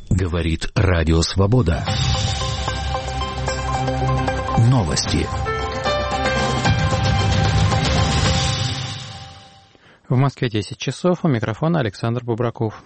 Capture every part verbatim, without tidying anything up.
Говорит Радио Свобода. Новости. В Москве десять часов. У микрофона Александр Бубраков.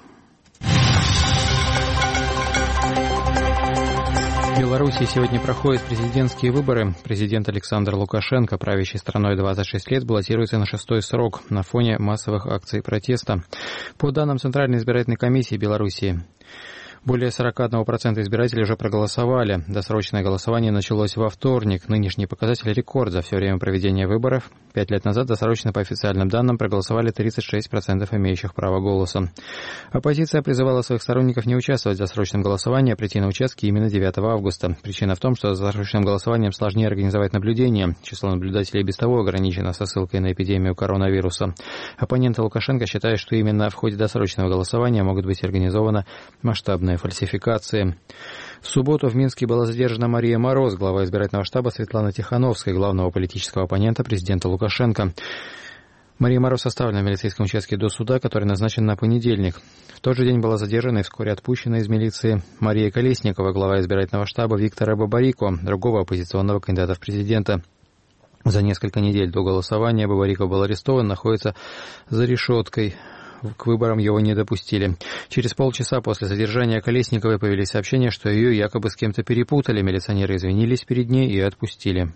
В Беларуси сегодня проходят президентские выборы. Президент Александр Лукашенко, правящий страной двадцать шесть лет, баллотируется на шестой срок на фоне массовых акций протеста. По данным Центральной избирательной комиссии Беларуси, более сорок один процент избирателей уже проголосовали. Досрочное голосование началось во вторник. Нынешний показатель – рекорд за все время проведения выборов. Пять лет назад досрочно, по официальным данным, проголосовали тридцать шесть процентов имеющих право голоса. Оппозиция призывала своих сторонников не участвовать в досрочном голосовании, а прийти на участки именно девятого августа. Причина в том, что с досрочным голосованием сложнее организовать наблюдение. Число наблюдателей без того ограничено со ссылкой на эпидемию коронавируса. Оппоненты Лукашенко считают, что именно в ходе досрочного голосования могут быть организованы масштабные фальсификации. В субботу в Минске была задержана Мария Мороз, глава избирательного штаба Светланы Тихановской, главного политического оппонента президента Лукашенко. Мария Мороз оставлена в милицейском участке до суда, который назначен на понедельник. В тот же день была задержана и вскоре отпущена из милиции Мария Колесникова, глава избирательного штаба Виктора Бабарико, другого оппозиционного кандидата в президенты. За несколько недель до голосования Бабарико был арестован, находится за решеткой. К выборам его не допустили. Через полчаса после задержания Колесниковой появились сообщения, что ее якобы с кем-то перепутали. Милиционеры извинились перед ней и отпустили.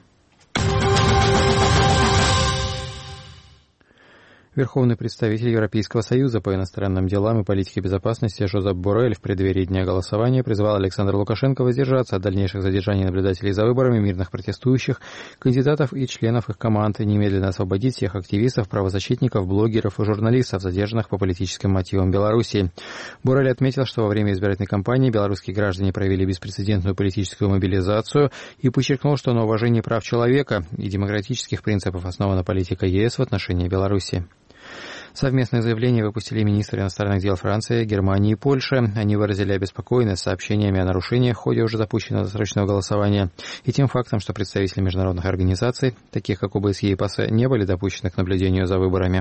Верховный представитель Европейского союза по иностранным делам и политике безопасности Жозеп Боррель в преддверии дня голосования призвал Александра Лукашенко воздержаться от дальнейших задержаний наблюдателей за выборами, мирных протестующих, кандидатов и членов их команд, и немедленно освободить всех активистов, правозащитников, блогеров и журналистов, задержанных по политическим мотивам Беларуси. Боррель отметил, что во время избирательной кампании белорусские граждане проявили беспрецедентную политическую мобилизацию и подчеркнул, что на уважении прав человека и демократических принципов основана политика ЕС в отношении Беларуси. Совместное заявление выпустили министры иностранных дел Франции, Германии и Польши. Они выразили обеспокоенность сообщениями о нарушениях в ходе уже запущенного досрочного голосования и тем фактом, что представители международных организаций, таких как ОБСЕ и ПАСЕ, не были допущены к наблюдению за выборами.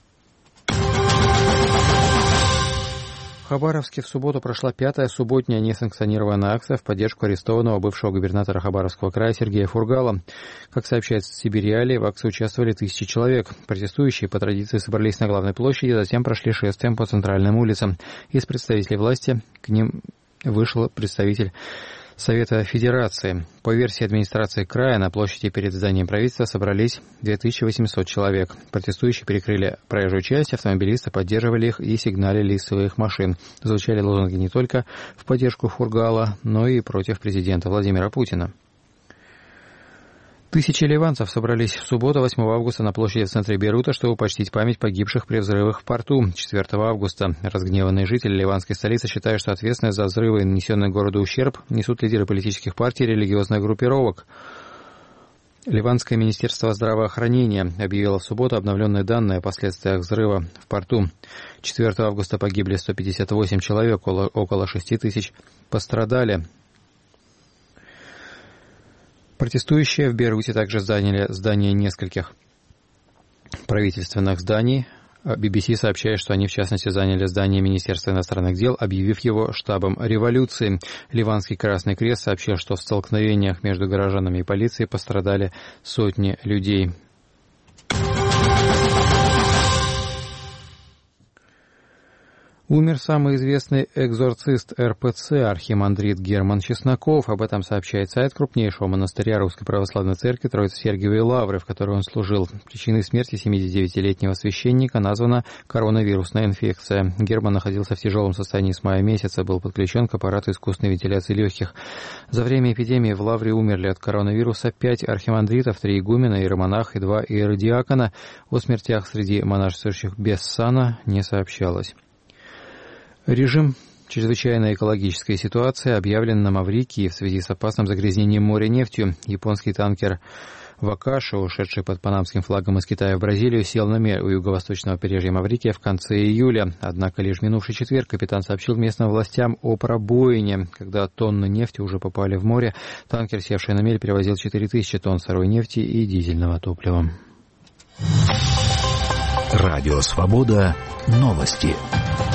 В Хабаровске в субботу прошла пятая субботняя несанкционированная акция в поддержку арестованного бывшего губернатора Хабаровского края Сергея Фургала. Как сообщает Сибириалия, в акции участвовали тысячи человек. Протестующие по традиции собрались на главной площади, затем прошли шествием по центральным улицам. Из представителей власти к ним вышел представитель Совета Федерации. По версии администрации края, на площади перед зданием правительства собрались две тысячи восемьсот человек. Протестующие перекрыли проезжую часть, автомобилисты поддерживали их и сигналили из своих машин. Звучали лозунги не только в поддержку Фургала, но и против президента Владимира Путина. Тысячи ливанцев собрались в субботу, восьмого августа, на площади в центре Бейрута, чтобы почтить память погибших при взрывах в порту четвёртого августа. Разгневанные жители ливанской столицы считают, что ответственность за взрывы и нанесенный городу ущерб несут лидеры политических партий и религиозных группировок. Ливанское министерство здравоохранения объявило в субботу обновленные данные о последствиях взрыва в порту. четвёртого августа погибли сто пятьдесят восемь человек, около шесть тысяч пострадали. Протестующие в Бейруте также заняли здания нескольких правительственных зданий. би би си сообщает, что они, в частности, заняли здание Министерства иностранных дел, объявив его штабом революции. Ливанский Красный Крест сообщил, что в столкновениях между горожанами и полицией пострадали сотни людей. Умер самый известный экзорцист эр пэ цэ, архимандрит Герман Чесноков. Об этом сообщает сайт крупнейшего монастыря Русской Православной Церкви Троице-Сергиевой Лавры, в которой он служил. Причиной смерти семидесятидевятилетнего священника названа коронавирусная инфекция. Герман находился в тяжелом состоянии с мая месяца, был подключен к аппарату искусственной вентиляции легких. За время эпидемии в Лавре умерли от коронавируса пять архимандритов, три игумена, иеромонах и два иеродиакона. О смертях среди монашествующих без сана не сообщалось. Режим чрезвычайной экологической ситуации объявлен на Маврикии в связи с опасным загрязнением моря нефтью. Японский танкер «Вакаши», ушедший под панамским флагом из Китая в Бразилию, сел на мель у юго-восточного побережья Маврикия в конце июля. Однако лишь в минувший четверг капитан сообщил местным властям о пробоине. Когда тонны нефти уже попали в море, танкер, севший на мель, перевозил четыре тысячи тонн сырой нефти и дизельного топлива. Радио «Свобода». Новости.